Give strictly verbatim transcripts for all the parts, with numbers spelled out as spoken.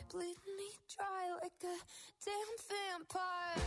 bleeding me dry like a damn vampire.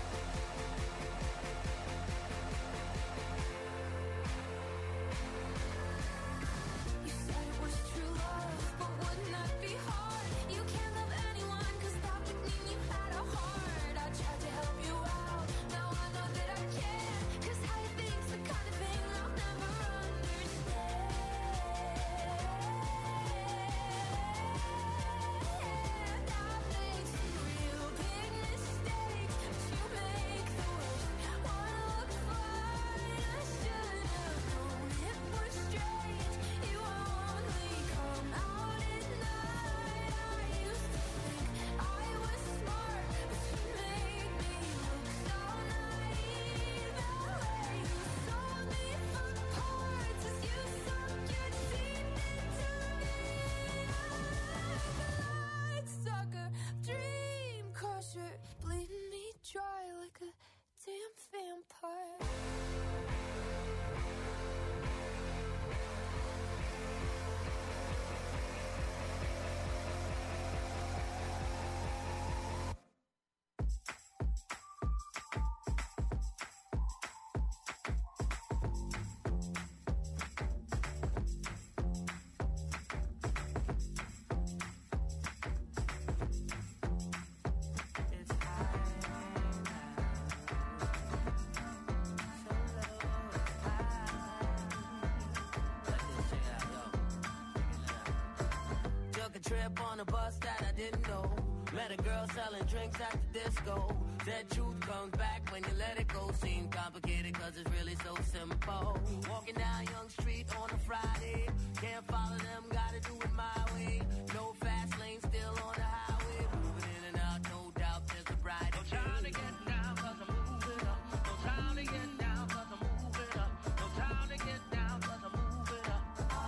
On a bus that I didn't know. Met a girl selling drinks at the disco. Said truth comes back when you let it go. Seemed complicated cause it's really so simple. Walking down Young Street on a Friday. Can't follow them, gotta do it my way. No fast lane, still on the highway. Moving in and out, no doubt there's a brighter day. No time to get down cause I'm moving up. No time to get down cause I'm moving up. No time to get down cause I'm moving up.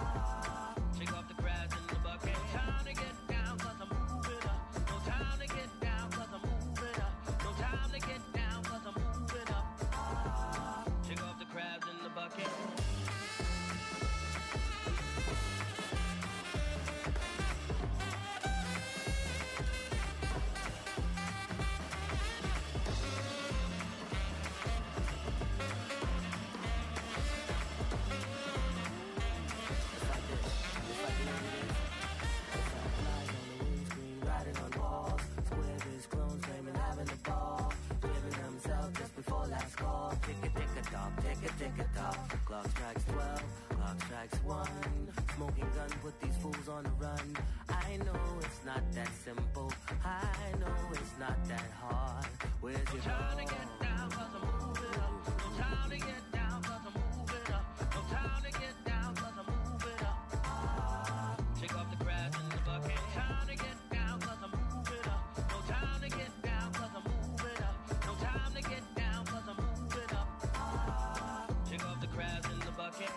Ah, shake off the crabs in the bucket. No time to get down cause I'm moving up. No time to get down cause I'm moving up. No time to get down cause I'm moving up. Ah, shake off the crabs in the bucket. Clock strikes twelve, clock strikes one. Smoking gun, put these fools on the run. I know it's not that simple. I know it's not that hard. Where's your time to get down cause I'm moving up. No time to get down cause I'm moving up. No time to get down cause I'm moving up. Ah, shake off the crabs in the bucket. No time to get down cause I'm moving up. No time to get down cause I'm moving up. No time to get down cause I'm moving up. Ah, shake off the crabs in the bucket.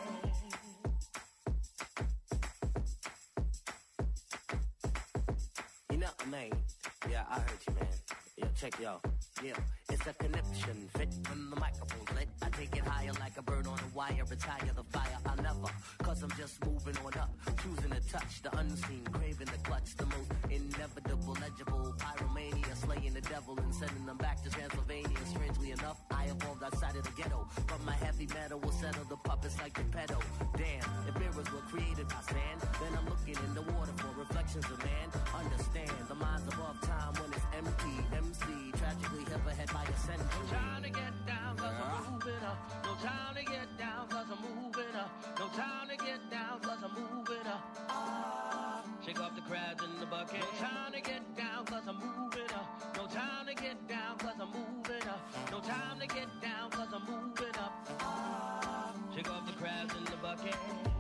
You know, man. Yeah, I heard you, man. Yeah, check yo. Yeah, it's a connection fit when the microphone's lit. I take it higher like a bird on a wire. Retire the fire, I'll never. Cause I'm just moving on up. Choosing to touch the unseen. Craving the clutch. The most inevitable, legible. Pyromania. Slaying the devil and sending them back to Transylvania. Strangely enough, I evolved outside of the ghetto. But my heavy metal will settle the puppets like the pedo. Damn, if mirrors were created by sand, then I'm looking in the water for reflections of man. Understand, the mind's above time when it's empty. M C, tragically hit ahead by a century. No time to get down cause I'm moving up. No time to get down cause I'm moving up. No time to get down cause I'm moving up. Ah, shake off the crabs in the bucket. No time to get down cause I'm moving up. No time to get down cause I'm moving up. No time to get down cause I'm moving up. Ah, shake off the crabs in the bucket.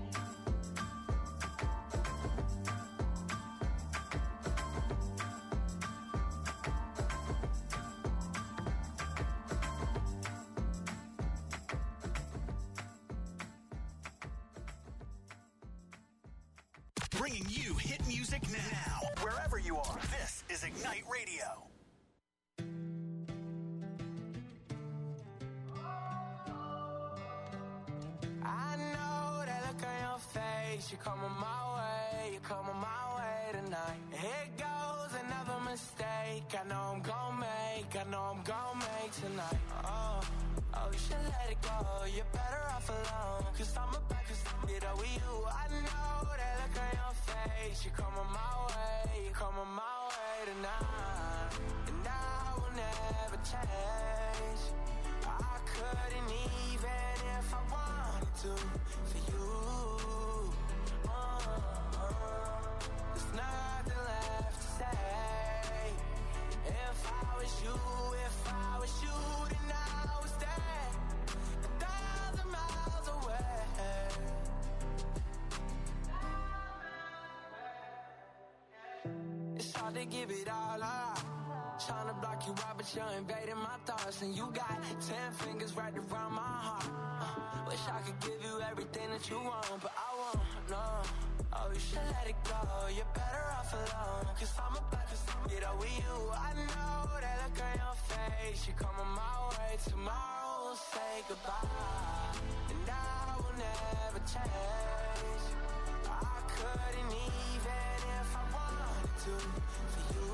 Bringing you hit music now. Wherever you are, this is Ignite Radio. I know that look on your face. You're coming my way. You're coming my way tonight. Here goes another mistake. mistake I know I'm gon' make, I know I'm gon' make tonight. Oh, oh, you should let it go. You're better off alone. Cause I'm about to get up with you. I know that look on your face. You're coming my way, you're coming my way tonight. And I will never change. I couldn't even if I wanted to for you. Uh, uh, there's nothing left to say. If I was you, if I was you, then I was there, a thousand miles away. It's hard to give it all up. Tryna block you out, but you're invading my thoughts. And you got ten fingers right around my heart. uh, Wish I could give you everything that you want, but I won't, no. Oh, you should let it go. You're better off alone. Cause I'm about to get up with you. I know that look on your face. You're coming my way. Tomorrow we'll say goodbye. And I will never change. I couldn't even if I wanted to for you.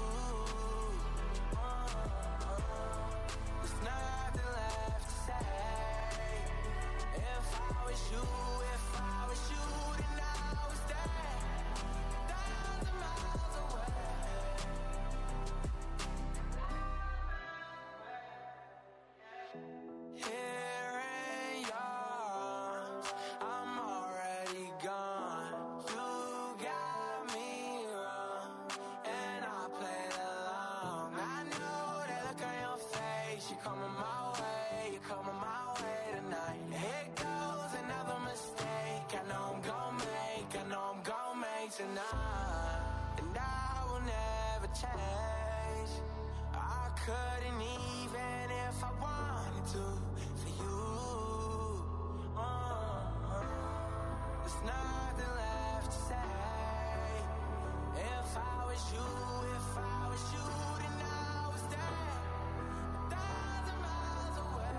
There's nothing left to say. If I was you, if I was you, then I was there, a thousand miles away. Here in yours, I'm already gone. You got me wrong, and I played along. I know that look on your face. You're coming my way, you're coming my way tonight. Here goes another mistake I know I'm gon' make, I know I'm gon' make tonight. And I will never change. I couldn't even if I wanted to for you. Uh, there's nothing left to say. If I was you, if I was you, then I was there, a thousand miles away.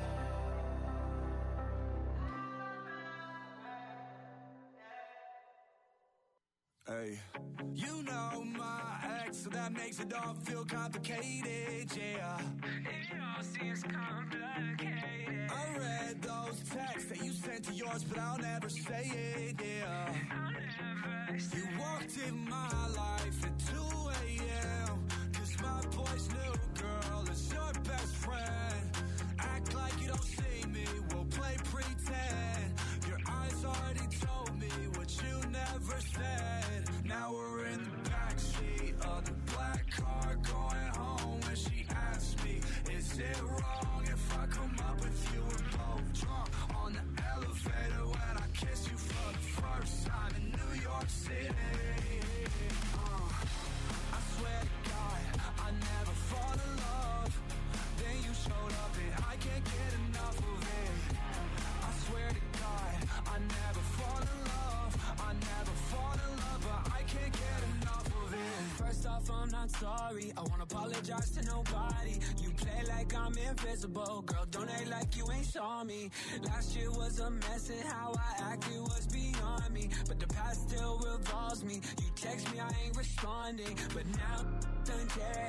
Hey, you know my ex, so that makes it all feel complicated, yeah. It all seems complicated. I read those texts that you sent to yours, but I'll never say it, yeah. I'll never say it. You walked in my life at two a.m. Cause my boy's new girl is your best friend. Act like you don't see me, we'll play pretend. Your eyes already told me what you never said. Now we're in the backseat of the black car going home. And she asked me, is it wrong if I come up with you? We're both drunk on the elevator when I kiss you for the first time in New York City. uh, I swear to God, I never fall in love. Then you showed up and I can't get enough of it. I swear to God, I never fall in love. I never fall in love, but I can't get enough of it. First off, I'm not sorry. I won't apologize to nobody. You play like I'm invisible. Girl, don't act like you ain't saw me. Last year was a mess and how I acted was beyond me. But the past still revolves me. You text me, I ain't responding. But now done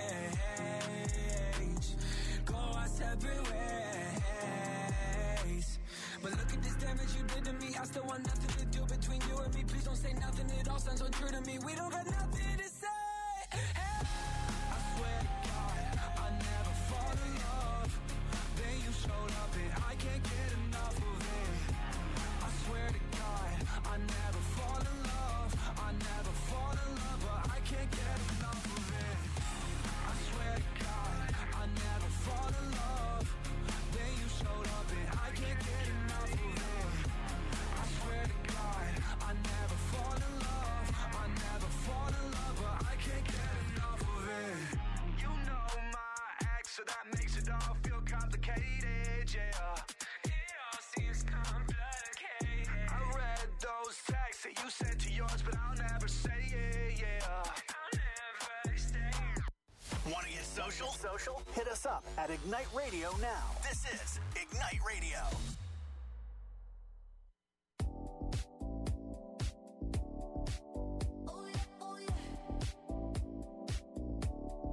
change. Go our separate ways. But look at this damage you did to me. I still want nothing to do between you and me. Please don't say nothing, it all sounds so true to me. We don't got nothing to say. Hey. I swear to God, I never fall in love. Then you showed up and I can't get enough of it. I swear to God, I never fall in love. I never fall in love, but I can't get enough of it. I swear to God, I never fall in love. Then you showed up and I can't get enough of it. I swear to God, I never fall in love. I never fall in love, but I can't get enough of it. You know my ex, so that makes it all feel complicated, yeah. It all seems complicated. I read those texts that you sent to yours, but I'll never say it, yeah. I'll never stay. Want to get social? Social? Hit us up at Ignite Radio now. This is Ignite Radio. Oh yeah, oh yeah.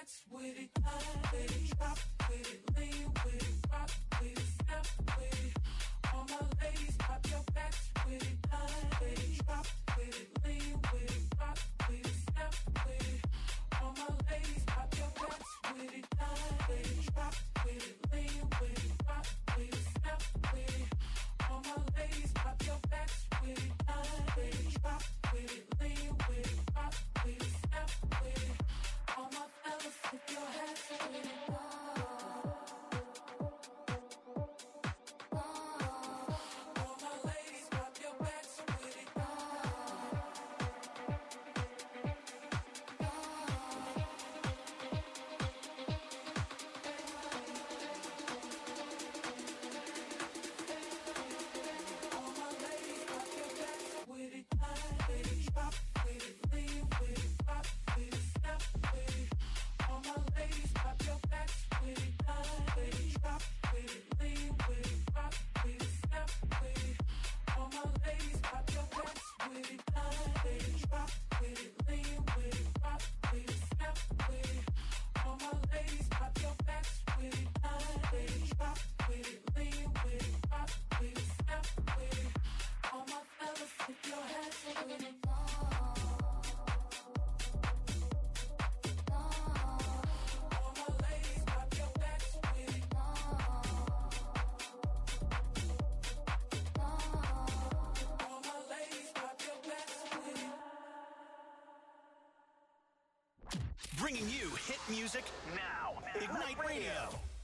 backs with it, line with it, drop with it, lean with it, rock with it, snap with it. All my ladies, pop your backs with it, line with it, drop with it, lean with it, rock with it, snap with it. All my ladies, pop your backs with it, line with it, drop with it, lean with it, rock with it, snap with it. All my ladies, pop your backs with it, line with it, drop with it, lean with it, rock with it, snap with it. All my fellas, tip your hats with it. Bringing you hit music now. Ignite Radio.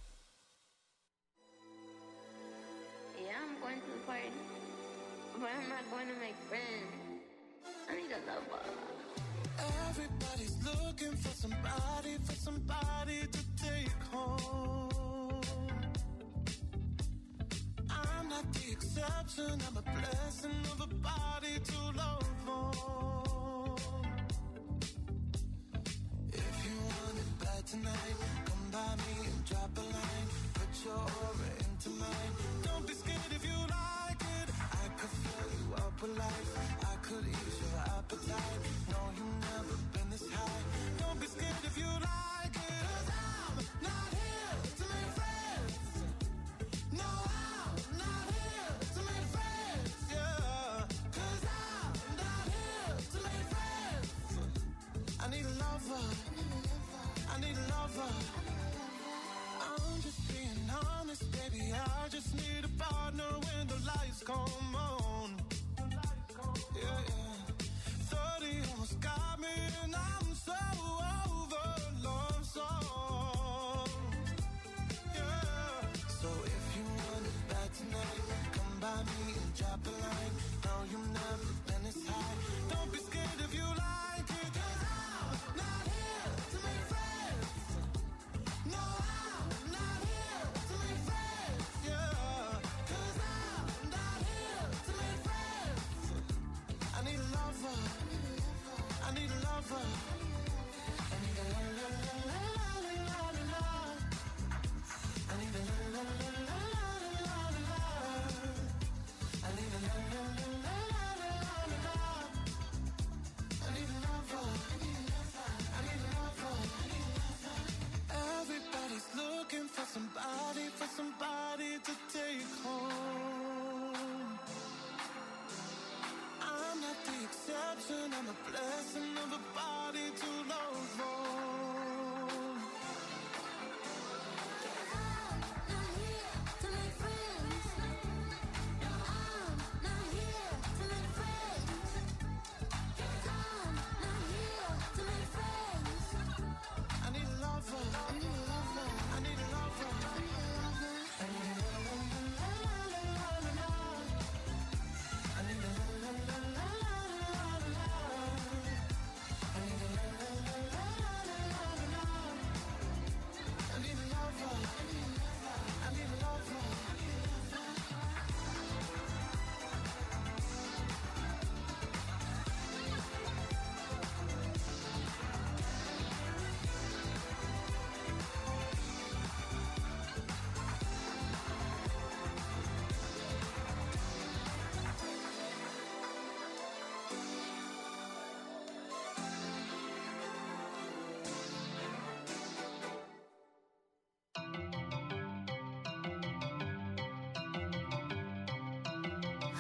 Yeah, I'm going to the party, but I'm not going to make friends. I need a lover. Everybody's looking for somebody, for somebody to take home. I'm not the exception, I'm a blessing of a body to love on. If you want it bad tonight, come by me and drop a line. Put your aura into mine. Don't be scared if you like it. I could fill you up with life. I could ease your appetite. No, you've never been this high. Don't be scared if you like it. 'Cause I'm not here to make friends. No, I'm not here to make friends. Yeah. 'Cause I'm not here to make friends. I need a lover. I need a lover. I'm just being honest, baby. I just need a partner when the lights come on. Yeah, yeah. thirty almost got me, and I'm so over love song. Yeah. So if you want it bad tonight, come by me and drop a line. No, you've never been this high. Don't be scared if you like it. 'Cause I'm not here to make friends. No, I'm not here to make friends. Yeah. 'Cause I'm not here to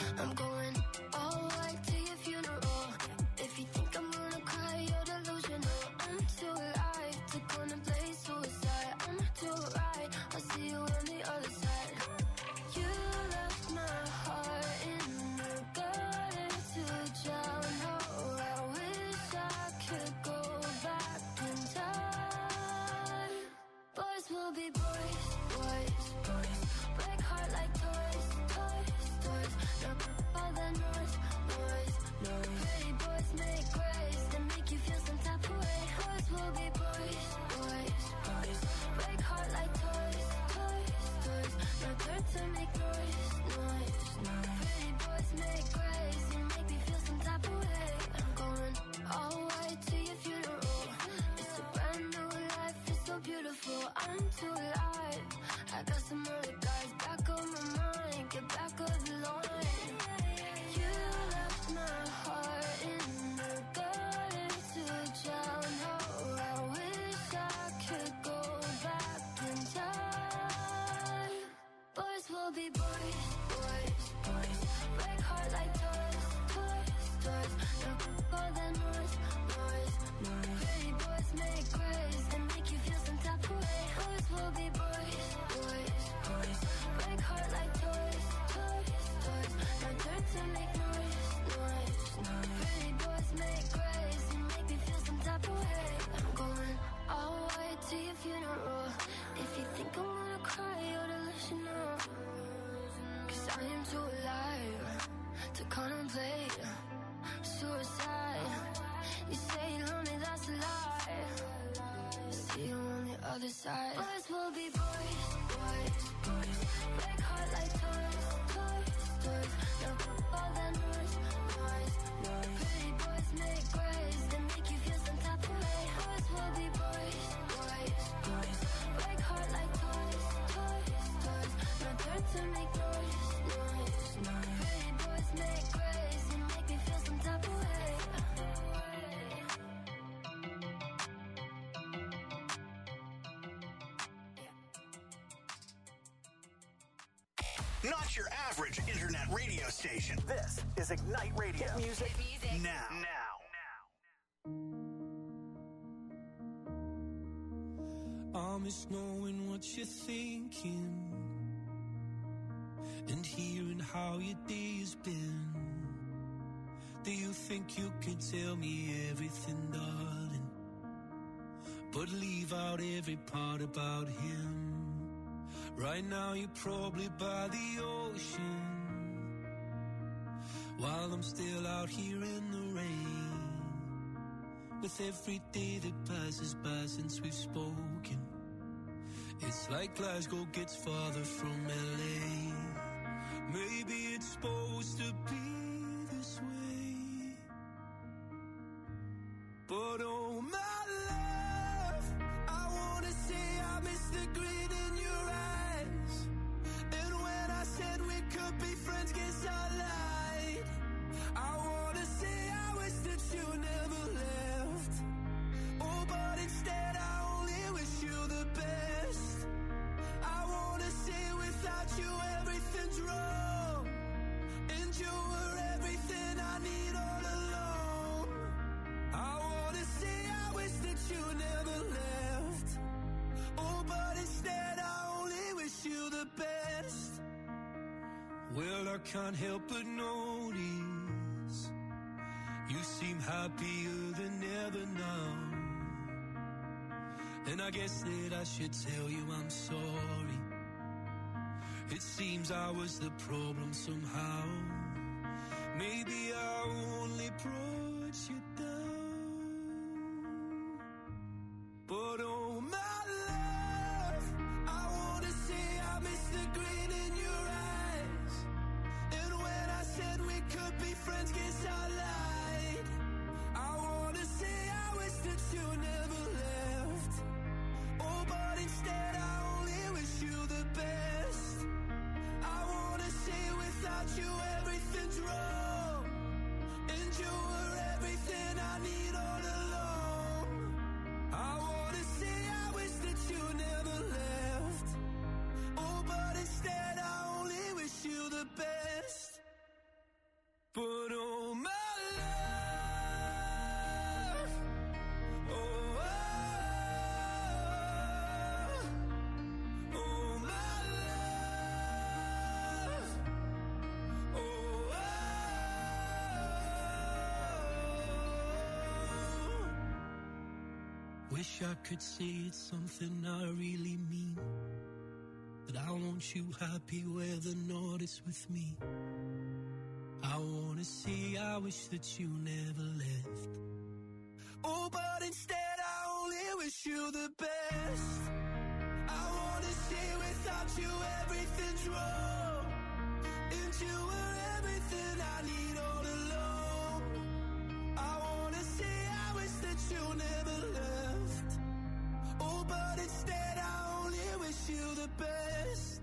I'm going all white to your funeral. If you think I'm gonna cry, you're delusional. I'm too alive to contemplate suicide. I'm too right, I'll see you on the other side. You left my heart in the gutter to drown. Oh, I wish I could go back in time. Boys will be boys, boys, boys. Break heart like toys, toys, toys. No, all that noise, noise, noise. Pretty boys make grace that make you feel some type of way. Boys will be boys, boys, boys. Break heart like toys, toys, toys. No turn to make noise, noise, noise. Pretty boys make grace and make me feel some type of way. I'm going all white to your funeral. It's a brand new life, it's so beautiful. I'm too alive. I got some other guys back on my mind. Get back on the line. You left my heart in the gutter to drown. Oh, I wish I could go back in time. Boys will be boys, boys, boys. Break heart like toys, toys, toys. No, all that noise, noise, noise. Pretty boys make grace and make you feel some type of way. Boys will be boys, boys, boys. Break heart like toys, toys, toys. No turn to make noise, noise, noise. Pretty boys make grace and make me feel some type of way. I'm going all white to your funeral. If you think I'm gonna cry, you're delusional. Cause I am too alive to contemplate suicide. You say you're lonely, that's a lie. See you on the other side. Boys will be boys, boys, boys. Break heart like toys, toys, toys. No, all that noise, noise, noise. Pretty boys make grace that make you feel some type of way. Boys will be boys, boys, boys. Break heart like toys, toys, toys. No turn to make noise, noise, noise. Pretty boys make grace and make me feel some type of way. Not your average internet radio station. This is Ignite Radio. Hit music, music. Now. Now. I miss knowing what you're thinking and hearing how your day's been. Do you think you can tell me everything, darling, but leave out every part about him? Right now you're probably by the ocean, while I'm still out here in the rain. With every day that passes by since we've spoken, it's like Glasgow gets farther from L A. Maybe it's supposed to be this way, but oh my love, I wanna say I miss the grin in your eyes. And when I said we could be friends, guess I lied. I wanna say I wish that you never left. Oh, but instead I only wish you the best. I wanna say without you everything's wrong, and you were everything I need all along. I wanna say I wish that you never left. Oh, but instead I only wish you the best. Well, I can't help but notice you seem happier than ever now. And I guess that I should tell you I'm sorry. It seems I was the problem somehow. Maybe I only brought you down. But oh my love, I wanna say I miss the grin in your eyes. And when I said we could be friends, guess I lied. I wanna say I wish that you never left. Oh, but instead I only wish you the best. I wanna say without you everything's wrong, and you were everything I need all along. I wanna say wish I could say it's something I really mean, but I want you happy where the north is with me. I wanna say I wish that you never left. Oh, but instead I only wish you the best. I wanna say without you everything's wrong, and you were everything I need all along. I wanna say I wish that you never left. Oh, but instead I only wish you the best.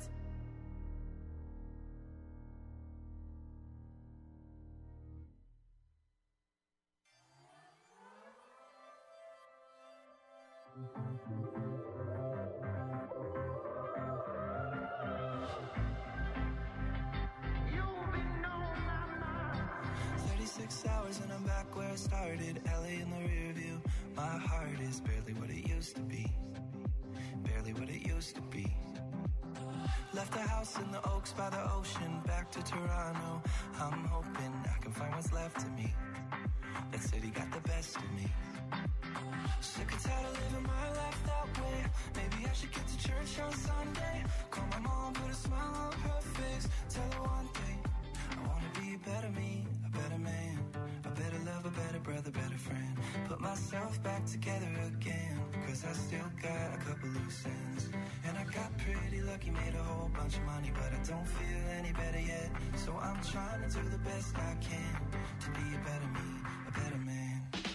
thirty-six hours and I'm back where I started, L A in the rear view. My heart is barely what it used to be, barely what it used to be. Left the house in the Oaks by the ocean, back to Toronto. I'm hoping I can find what's left of me. That city got the best of me. Sick and tired of living my life that way. Maybe I should get to church on Sunday. Call my mom, put a smile on her face. Tell her one thing, I wanna be a better me, a better man, a better lover, better brother, better friend. Put myself back together again, cause I still got a couple loose ends. And I got pretty lucky, made a whole bunch of money, but I don't feel any better yet. So I'm trying to do the best I can to be a better me, a better man.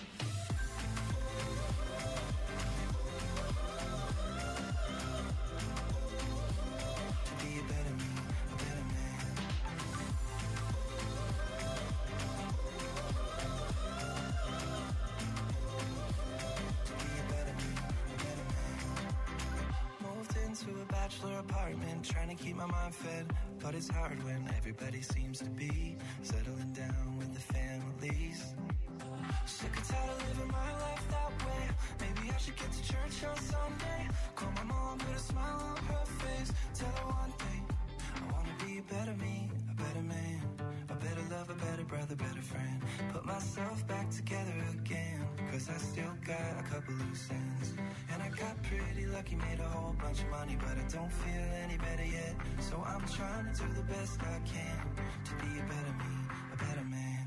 Apartment, trying to keep my mind fed, but it's hard when everybody seems to be settling down with the families. Sick and tired of living my life that way. Maybe I should get to church on Sunday. Call my mom, put a smile on her face. Tell her one thing, I wanna be a better me, a better man, a better lover, better brother, better friend. Put myself back together again, cause I still got a couple loose ends. And I got pretty lucky, made a whole bunch of money, but I don't feel any better yet. So I'm trying to do the best I can to be a better me, a better man.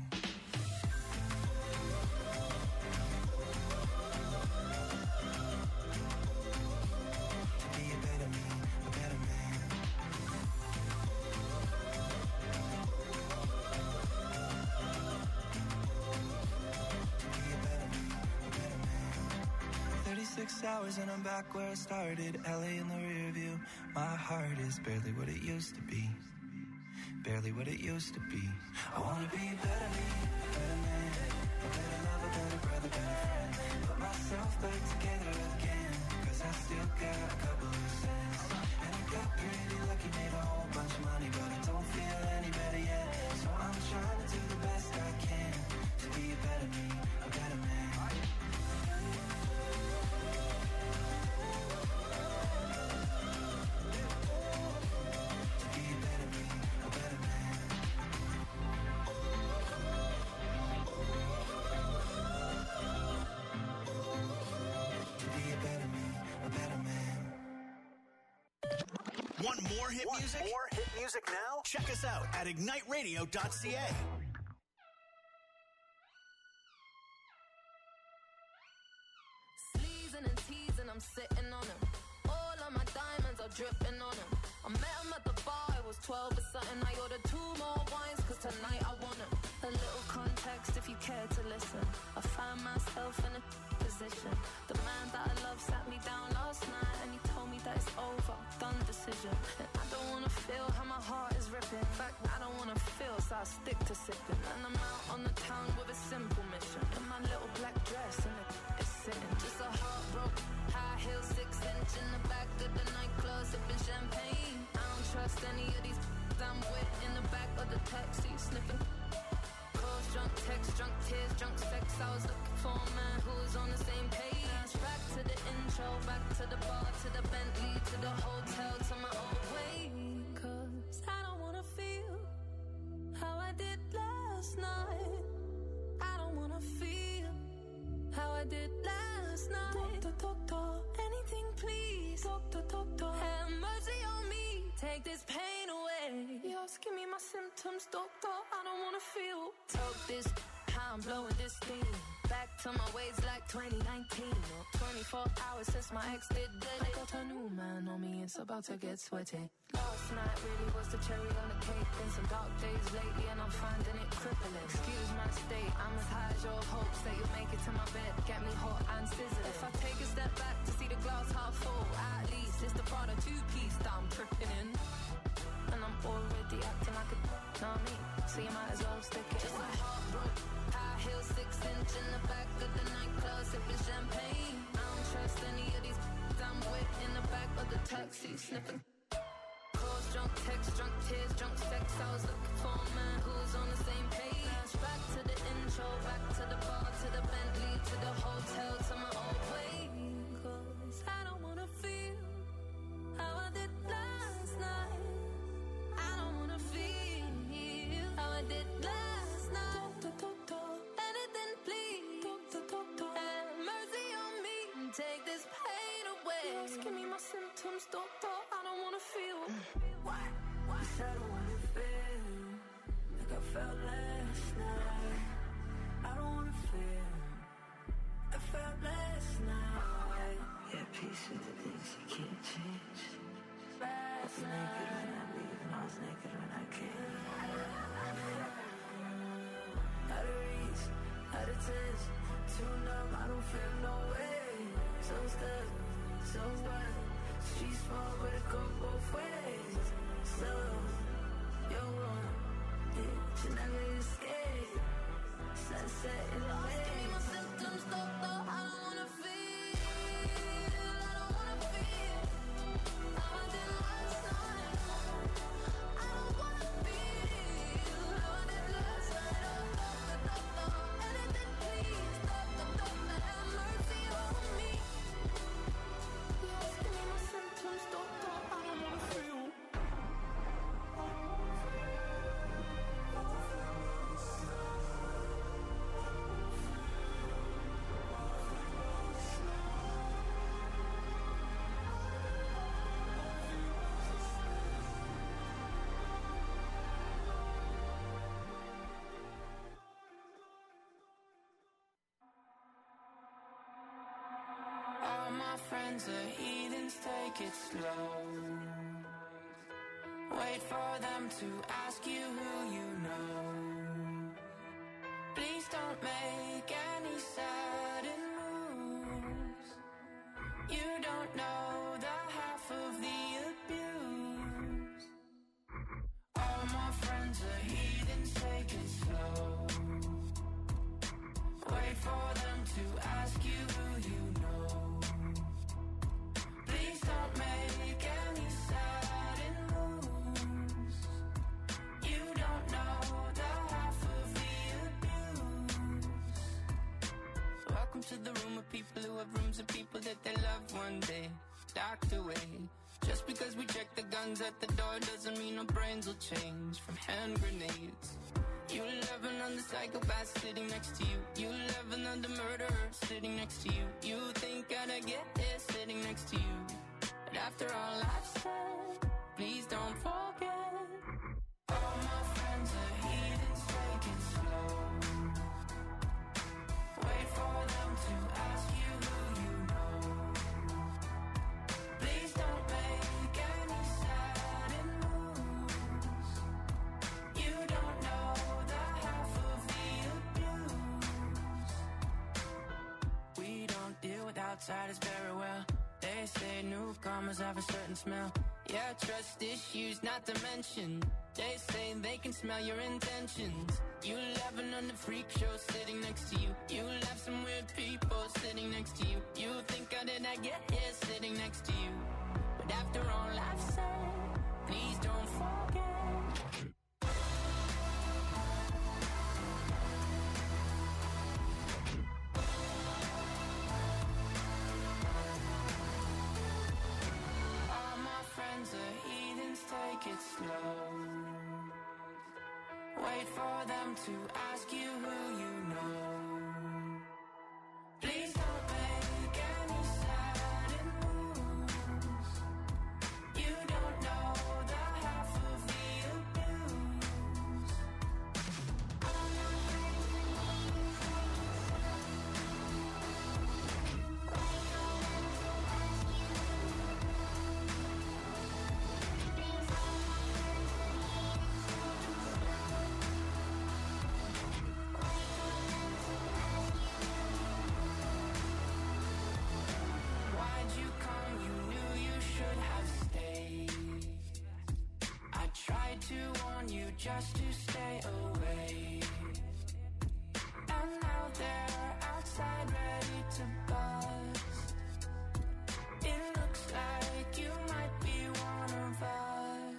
To be a better me, a better man. To be a better me, a better man. thirty-six hours and I'm back where I started, L A in the rear view. My heart is barely what it used to be, barely what it used to be. I wanna be a better me, a better man, a better lover, better brother, better friend. Put myself back together again, cause I still got a couple loose ends. And I got pretty lucky, made a whole bunch of money, but I don't feel any better yet. So I'm trying to do the best I can to be a better me, a better man. Want more hit Want music? More hit music now? Check us out at ignite radio dot c a. Sleezing and teasing, I'm sitting on him. All of my diamonds are dripping on him. I met him at the bar, I was twelve or something. I ordered two more wines, cause tonight I want him. A little context if you care to listen. I found myself in a position. The man that I love sat me down last night and he told me that it's over, done decision. And I don't wanna feel how my heart is ripping. In fact, I don't wanna feel, so I stick to sipping. And I'm out on the town with a simple mission. In my little black dress and it's sitting. Just a heartbroken, high heel, six inch in the back of the nightclub, sipping champagne. I don't trust any of these I'm with in the back of the taxi, sniffing. Calls, drunk text, drunk tears, drunk sex. I was looking for a man who was on the same page. Back to the intro, back to the bar, to the Bentley, to the hotel, to my old way. Cause I don't wanna feel how I did last night. I don't wanna feel how I did last night. symptoms, doctor, I don't wanna feel. Talk this, how I'm blowing this steam. Back to my ways like twenty nineteen. twenty-four hours since my ex did dead. I got a new man on me, it's about to get sweaty. Last night really was the cherry on the cake. Been some dark days lately and I'm finding it crippling. Excuse my state, I'm as high as your hopes that you'll make it to my bed. Get me hot and sizzling. If I take a step back to see the glass half full, at least it's the Prada two-piece that I'm tripping in. And I'm already acting like a know me, so you might as well stick it. Just like heart broke, high heels, six inch in the back of the nightclub, sipping champagne. I don't trust any of these I'm with in the back of the taxi, sniffing. Calls, drunk text, drunk tears, drunk sex. I was looking for a man who's on the same page. Back to the intro, back to the bar, to the Bentley, to the hotel, to my old way. Cause I don't wanna feel how I did last night. I don't wanna feel how I did last night. Anything, please. Have mercy on me and take this pain away. You're asking me my symptoms, doctor. I don't wanna feel. Why? Why? I don't wanna feel like I felt last night. I don't wanna feel I felt last night. Yeah, peace with the things you can't change. Last night. Naked when I leave and I was naked when I came. Out of reach, out of touch, too numb, I don't feel no way. So stuck, so what? Streets small, but it go both ways. So, you're wrong, yeah, you never escape. Sunset in the way. Give me my symptoms, doctor, I don't wanna feel. I don't wanna feel how I did last night. I don't wanna feel how I did last night. Oh, doctor, doctor, anything please. Doctor, doctor, have mercy on me. Yes, give me my symptoms, doctor, I don't wanna feel. All my friends are heathens, take it slow. Wait for them to ask you who you know. Please don't make any sudden moves. You don't know the half of the abuse. All my friends are heathens, take it slow. Wait for them to ask you who you know. Please don't make any sudden moves. You don't know the half of the abuse. Welcome to the room of people who have rooms of people that they love one day docked away. Just because we check the guns at the door doesn't mean our brains will change from hand grenades. You love another psychopath sitting next to you. You love another murderer sitting next to you. You think I'd get here sitting next to you. But after all I've said, please don't forget. All my friends are heathens, take it slow. Wait for them to ask you who you know. Please don't make any sudden moves. You don't know the half of the abuse. We don't deal with outsiders very well. They say newcomers have a certain smell. Yeah, trust issues not to mention. They say they can smell your intentions. You laughing on the freak show sitting next to you. You laugh some weird people sitting next to you. You think how did I get here sitting next to you? But after all I've said, please don't forget. All my friends are heathens, take it slow. Wait for them to ask you who you know. Please don't make any sudden moves. You don't know the half of the abuse. just to stay away. And now they're outside ready to bust. It looks like you might be one of us.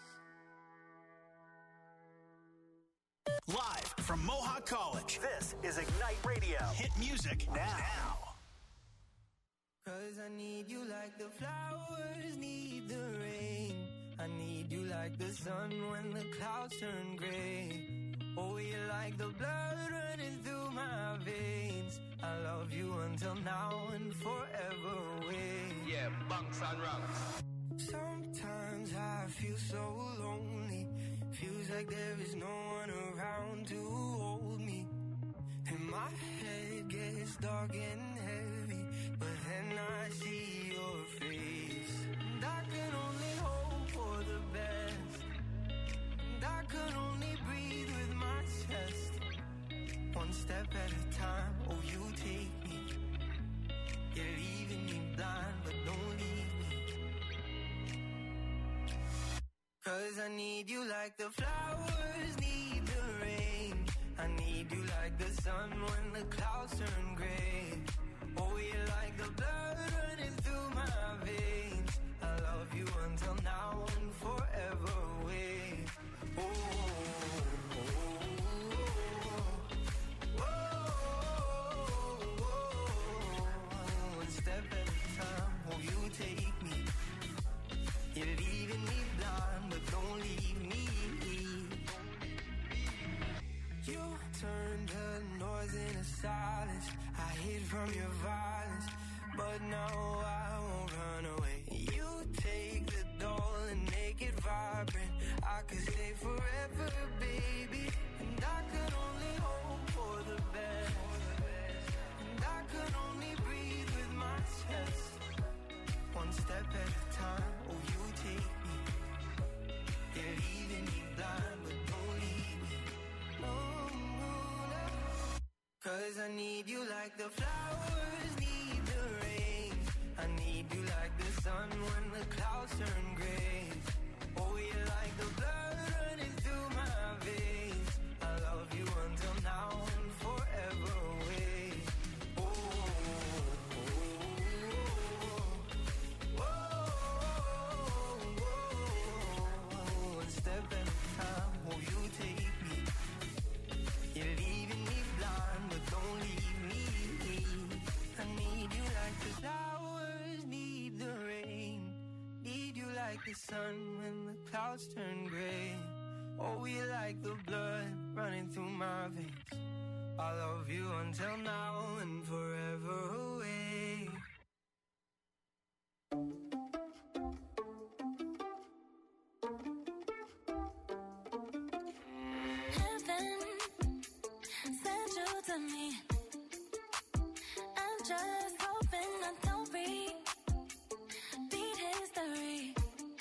Live from Mohawk College, this is Ignite Radio. Hit music now. Cause I need you like the flowers need the rain. I need you like the sun when the clouds turn gray. Oh, you're like the blood running through my veins. I love you until now and forever away. Yeah, bunks and rocks. Sometimes I feel so lonely. Feels like there is no one around to hold me. And my head gets dark and heavy, but then I see your face. And I can only hope for the best. And I can only breathe with my chest. One step at a time, oh you take me. You're leaving me blind, but don't leave me. Cause I need you like the flowers need the rain. I need you like the sun when the clouds turn gray. Oh, you're like the blood running through my veins. I love you until now and forever away. Oh, oh, oh, oh, oh, oh. One step at a time, oh, you take me. You're leaving me blind, but don't leave me. You turned the noise into silence. I hid from your violence, but now I won't run away. You take the doll and make it vibrant. I could stay forever, baby. And I could only hope for the best. And I could only breathe with my chest. One step at a time, oh you take me. You're leaving me blind, but don't leave me. No, no, no. Cause I need you like the flowers need the rain. I need you like the sun when the clouds turn gray. Oh, you're like the blood running through my veins. I love you until now and forever away. Oh, oh, oh, oh, oh, oh. One step at a time, oh, you take me. You're leaving me blind, but don't leave me. I need you like the flowers need the rain. Need you like the sun when the clouds turn gray. Oh, you like the blood running through my veins. I love you until now and forever away. Heaven sent you to me. I'm just hoping I don't repeat history.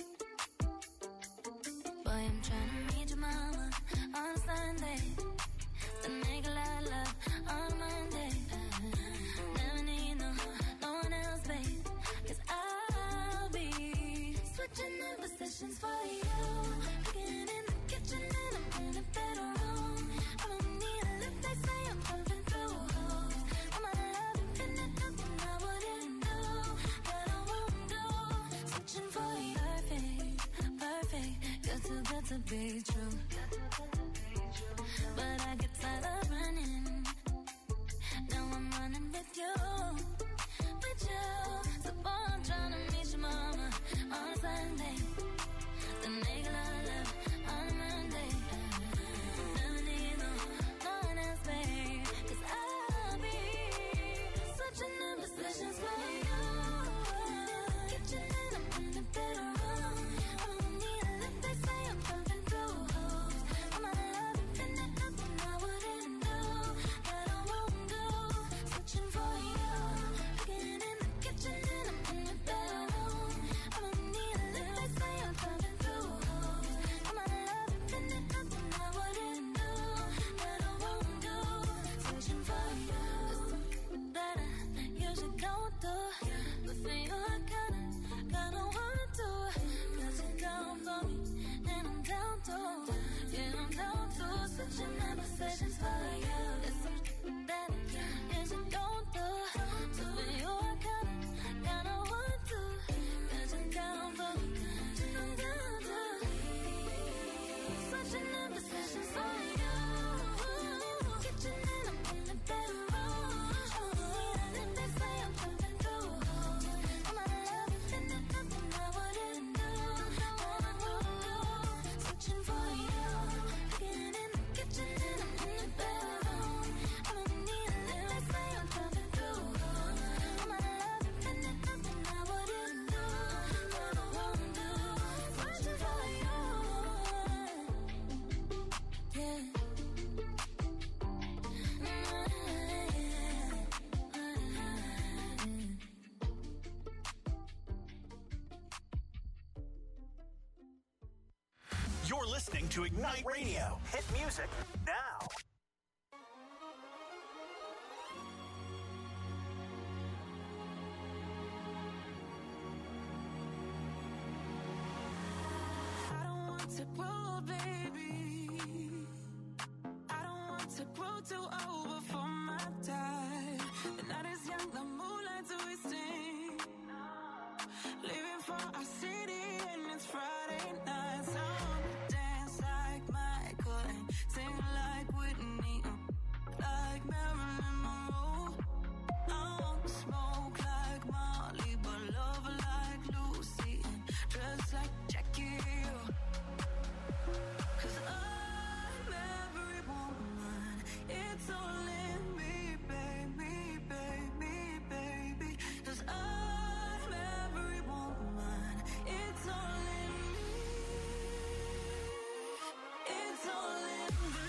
Boy, I'm trying to reach your mama on Sunday, then make a lot of love on Monday. Never need no, no one else, babe, 'cause I'll be switching in positions for you. Cooking in the kitchen and I'm in the bedroom. I don't need a lip, they say I'm pumping through holes. I'm out of love, infinite, nothing I wouldn't do, that I won't do. Switching for you, perfect, perfect. You're too good to be true. But I get tired of running. Now I'm running with you, with you. So boy, I'm trying to meet your mama on Sunday, then make a lot of love listening to Ignite Radio. Hit music now. I don't want to grow, baby. I don't want to grow too old before my time. The night is young, the moonlight's twisting. Living for our city and it's Friday night. So I wanna dance like Michael and sing like Whitney, like Marilyn Monroe. I wanna smoke like Molly, but love like Lucy and dress like Jackie. Cause I'm every woman, it's all in me, baby, baby, baby. Cause I'm every woman, it's all in me, it's all in me.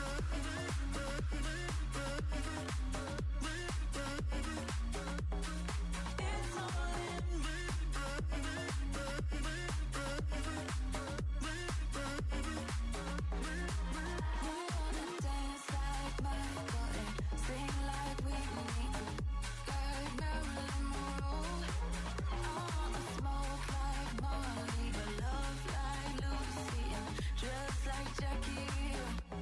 It's all in me. We wanna dance like Michael and sing like Whitney, like Marilyn Monroe. I wanna smoke like Molly, but love like Lucy and dress like Jackie.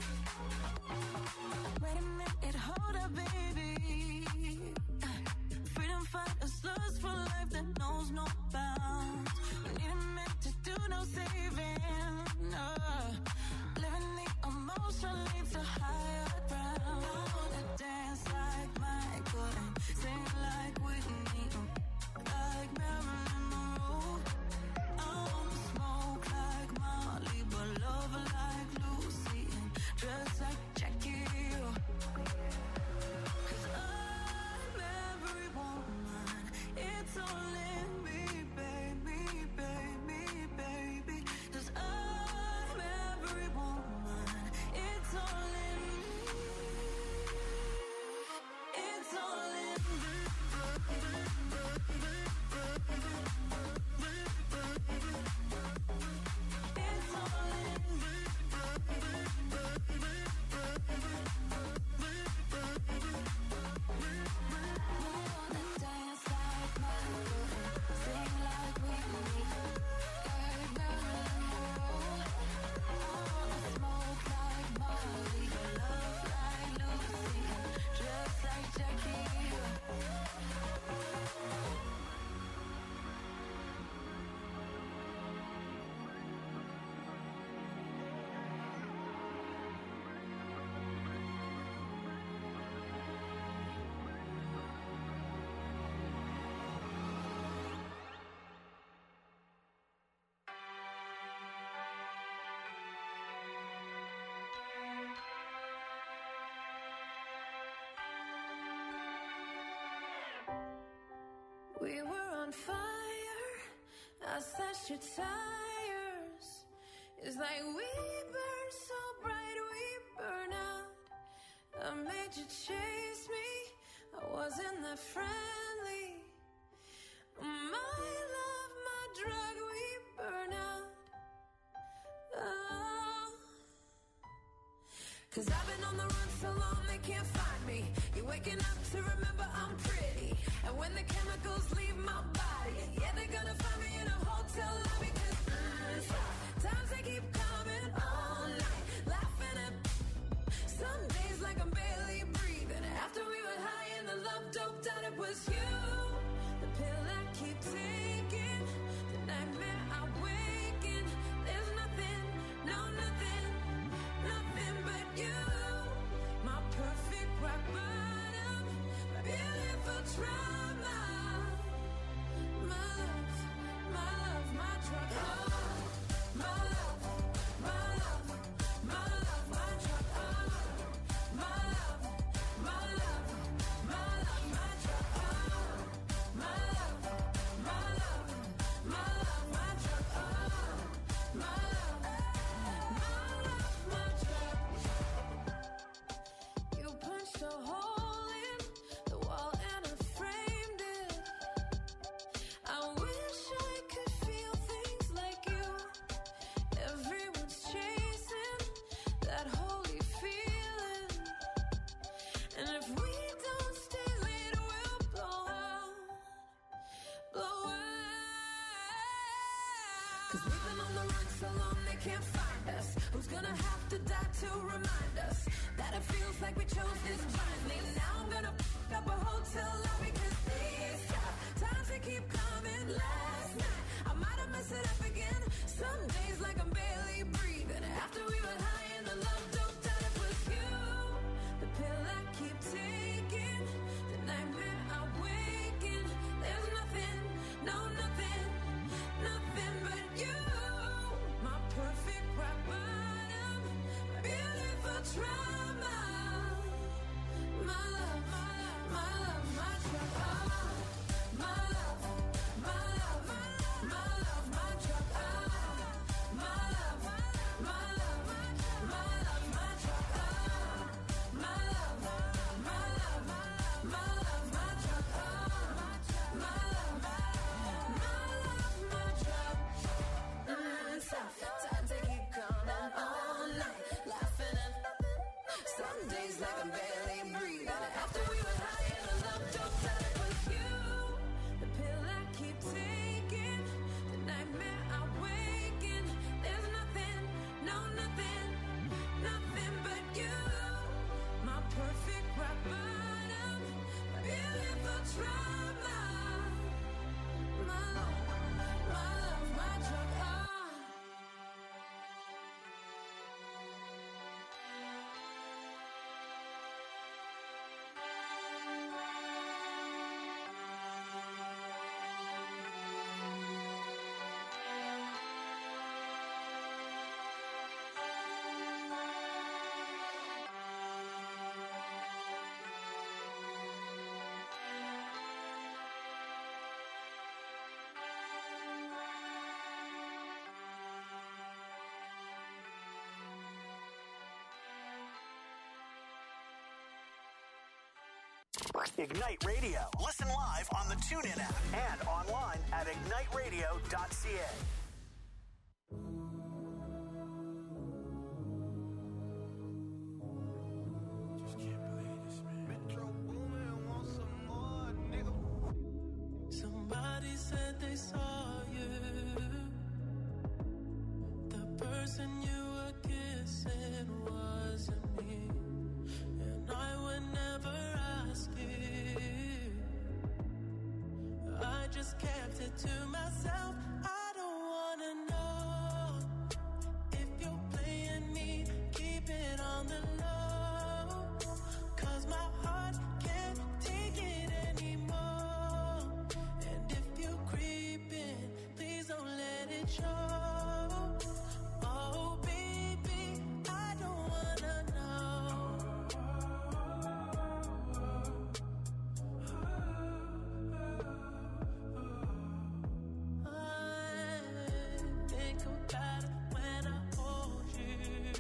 Wait a minute, hold up, baby. Freedom fighters lust for life that knows no bounds. We need a minute to do no saving. Uh, living the emotion leads to higher ground. I wanna dance like Michael and sing like Whitney, like Marilyn Monroe. I wanna smoke like Molly, but love like Lucy and dress like Jackie. Cause I'm every woman, it's all in me, baby, baby, baby. Cause I'm every woman, it's all in me, it's all in me. It's all in me. We wanna dance like Michael and sing like Whitney, like Marilyn Monroe. I wanna smoke like Molly, but love like Lucy and dress like Jackie. We were on fire, I slashed your tires. It's like we burn so bright, we burn out. I made you chase me, I wasn't that friendly. My love, my drug, we burn out. Oh. Cause I've been on the run so long they can't find me. You're waking up to remember I'm pretty. And when the chemicals leave my body, yeah, they're gonna find me in a hotel lobby. Cause mm, times they keep coming all night, laughing at some days like I'm barely breathing. After we were high and the love doped out, it was you. The pill I keep taking, the nightmare I wake in. There's nothing, no nothing, nothing but you. My perfect rock bottom, my beautiful trauma. My love, my love, my drug. We've been on the run so long they can't find us. Who's gonna have to die to remind us that it feels like we chose this blindly? Now I'm gonna f*** up a hotel lobby, cause these tough times they keep coming. Last night I might have messed it up again. Some days like I'm barely breathing. After we were high and the love doped out, it was you. The pill I keep taking, the nightmare I wake in. There's nothing, no nothing, nothing but you. My perfect rock bottom, my beautiful trauma. My love, my love, my love, my drug. Oh, my love, my love, my love, my drug. Oh, my love, my love, my love, my drug. Oh, my love, my love, my love, my drug. Oh, my love, my love, my drug. Mm, tough times they keep coming all night, laughing at nothing. Some days like I'm barely breathing. After we were high and the love doped out, it was you. The pill I keep taking, the nightmare I wake in. There's nothing, no nothing, nothing but you. My perfect rock bottom, my beautiful trauma. My love, my love, my drug. Oh. Ignite Radio. Listen live on the TuneIn app and online at ignite radio dot c a. Somebody said they saw you. The person you were kissing wasn't me. And I would never ask you. I just kept it to myself. I don't wanna know if you're playing me. Keep it on the low, 'cause my heart can't take it anymore. And if you're creeping, please don't let it show. Oh baby, I don't wanna know. I think about it when I hold you.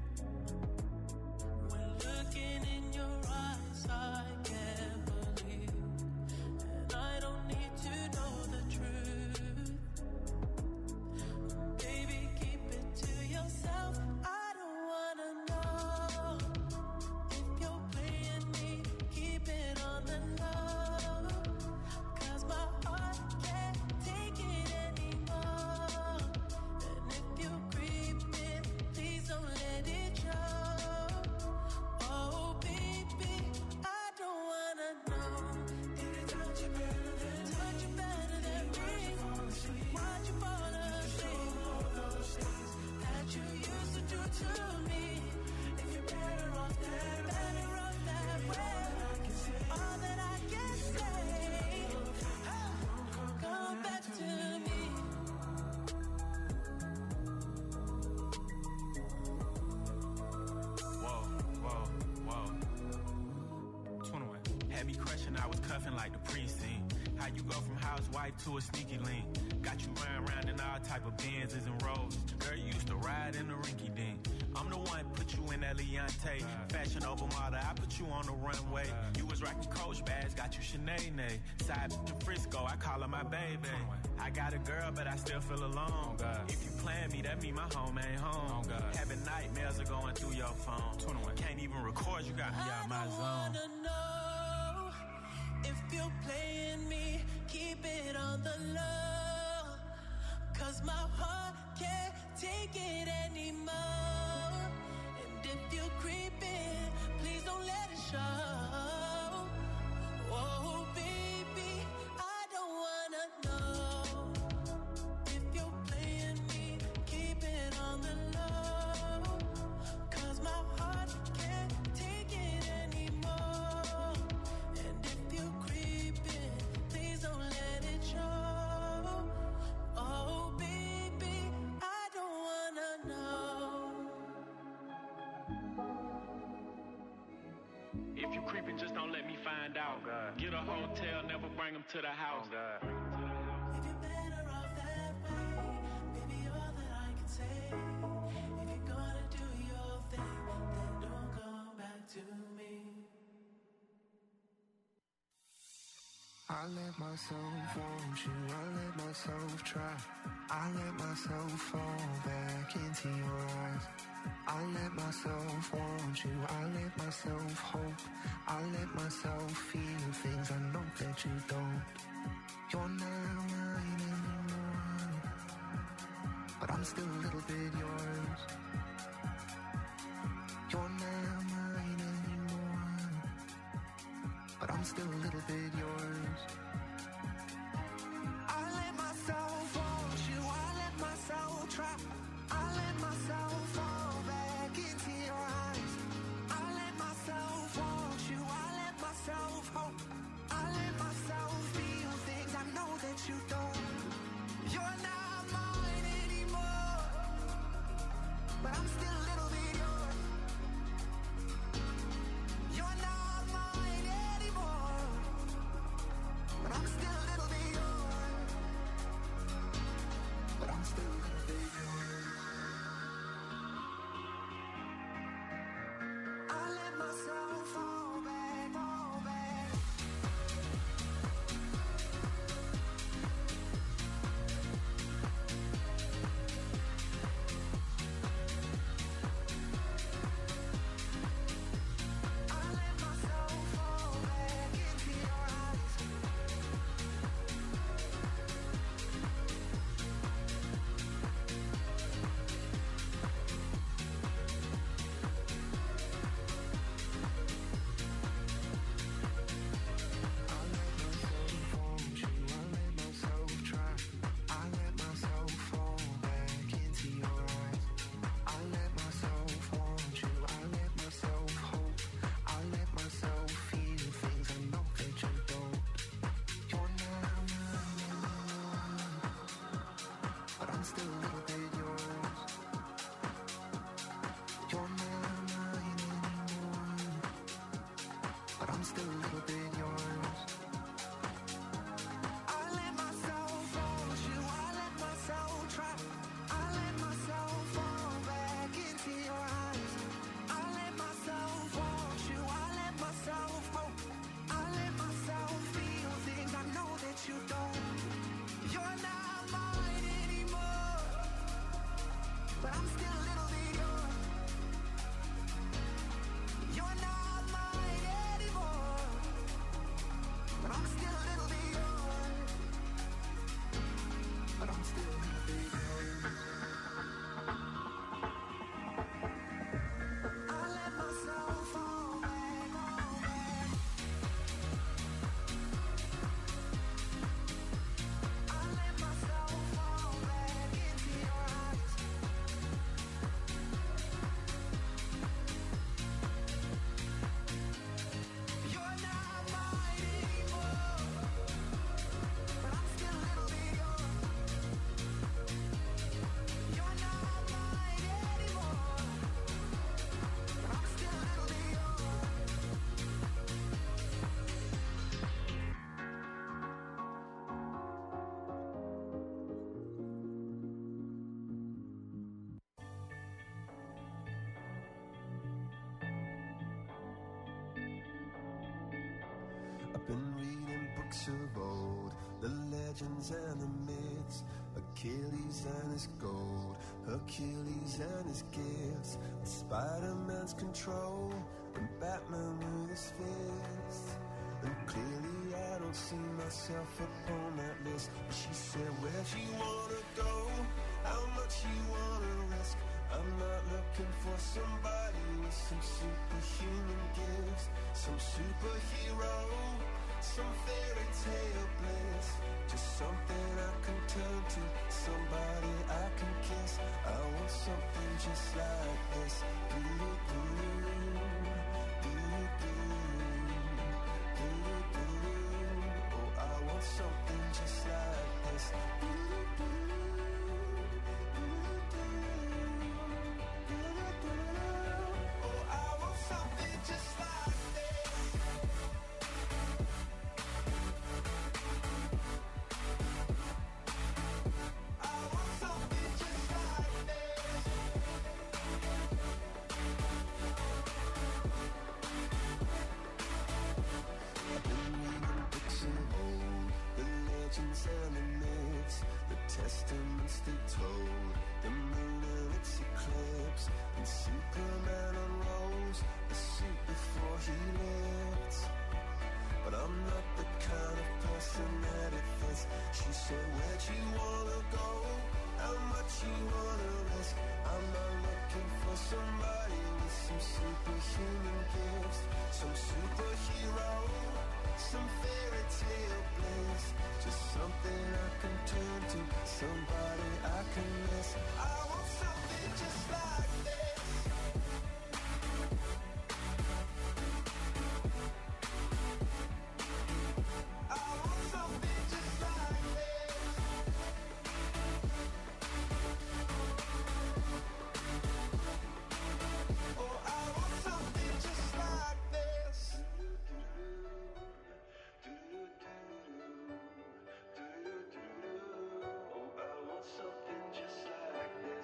When looking in your eyes, I can't believe. And I don't need to know the truth. Baby, keep it to yourself. I don't wanna know if you're playing me. Keep it on the low, 'cause my heart can't take it anymore. And if you're creeping, please don't let it show. Oh baby, I don't wanna know. Did it touch you better than touch you better than me? Why'd you fall asleep? All those things that you used to do to me. If you're better off that, better off that way. All that I can say, come back to me. Whoa, whoa, whoa. twenty-one. Had me crushing, I was cuffing like the precinct. How you go from housewife to a sneaky link? Got you running around in all type of Benzes and Rolls. Girl, you used to ride in the rinky dink. I'm the one put you in that Leontay. Fashion over model, I put you on the runway. You was rocking Coach bags, got you Sinead. Side to Frisco, I call her my baby. I got a girl, but I still feel alone. If you plan me, that mean my home ain't home. Having nightmares are going through your phone. Can't even record, you got me out my zone. I wanna know if you're playing me. Keep it on the low, 'cause my heart can't take it anymore. And if you're creeping, please don't let it show. Oh baby, I don't wanna know if you're playing me, keep it on the low, 'cause my heart can't take it anymore. And if you're creeping, please don't let it show. Oh baby, I don't wanna know. If you creeping, just don't let me find out. Oh, get a hotel, never bring them to the house. Oh, If you're better off that way, baby, all that I can say. If you're gonna do your thing, then don't come back to me. I let myself want you, I let myself try. I let myself fall back into your eyes. I let myself want you, I let myself hope. I let myself feel things I know that you don't. You're not mine anymore, but I'm still a little bit yours. You're not mine anymore, but I'm still a little bit yours. I let myself want you, I let myself try. I let myself fall back into your eyes. I let myself want you, I let myself hope. I let myself feel things I know that you don't. You're not mine anymore, but I'm still a little bit yours. You're not mine anymore, but I'm still a little bit yours. But I'm still a little bit yours. I let myself fall back, fall back. I let myself fall back into your eyes. I let myself want you, I let myself try. I let myself fall back into your eyes. I let myself want you, I let myself hope. I let myself feel things I know that you don't. You're not mine anymore, but I'm still a little bit yours. You're not mine anymore, but I'm still a little bit yours. I let myself want you, I let myself try. I let myself fall back into your eyes. I let myself want you, I let myself hope. I let myself feel things I know that you don't. You're not mine anymore, but I'm still a little bit yours. You're not mine anymore, but I'm still a little bit yours. But I'm still a little bit yours. I let myself fall back, fall back. I let myself fall back into your eyes. You're not mine anymore, but I'm still a little bit yours. You're not mine anymore, but I'm still a little bit yours. I've been reading books of old, the legends and the myths, Achilles and his gold, Hercules and his gifts, Spider-Man's control, and Batman with his fists. And clearly I don't see myself upon that list. But she said, where'd you wanna go? somebody with some superhuman gifts, some superhero, some fairy tale bliss, just something I can turn to, somebody I can kiss. I want something just like this. Do-do-do, do-do-do, do-do-do. Oh, I want something just like this. Do-do-do, do-do-do, do-do-do. Oh, I want something just like this. I want something just like this. I've been reading books of old, the legends and the myths, the testaments they told, the moon and its eclipse, and Superman unrolls the suit before he lived. But I'm not the kind of person that it fits. She said, where'd you wanna go? How much you wanna risk? I'm not looking for somebody with some superhuman gifts, some superhero, some fairy tale bliss, just something I can turn to, somebody I can miss. I want something just like this. I want something just like this. Oh, I want something just like this. Oh, I want something just like this.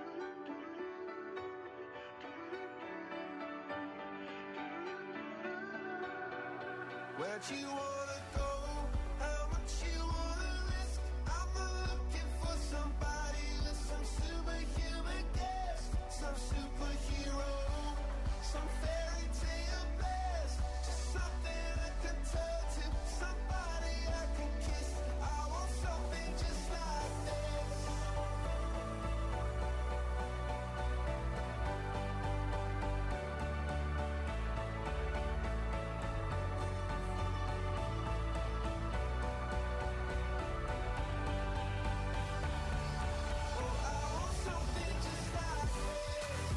Where'd you wanna go? How much you wanna risk? I'm not looking for somebody with some superhuman gifts, some superhero, some fairy tale bliss, just something I can turn to, somebody I can kiss. I want something just like this. Oh, I want something just like this.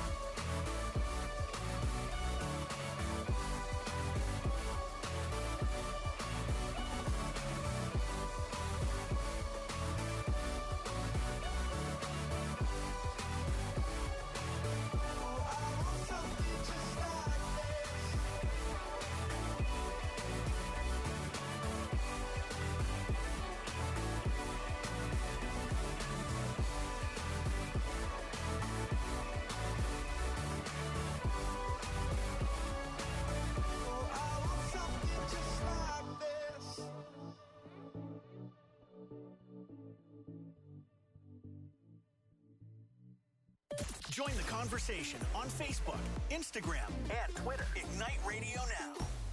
Oh, I want something just like this. Oh, I want something just like this. Join the conversation on Facebook, Instagram, and Twitter. Ignite Radio Now.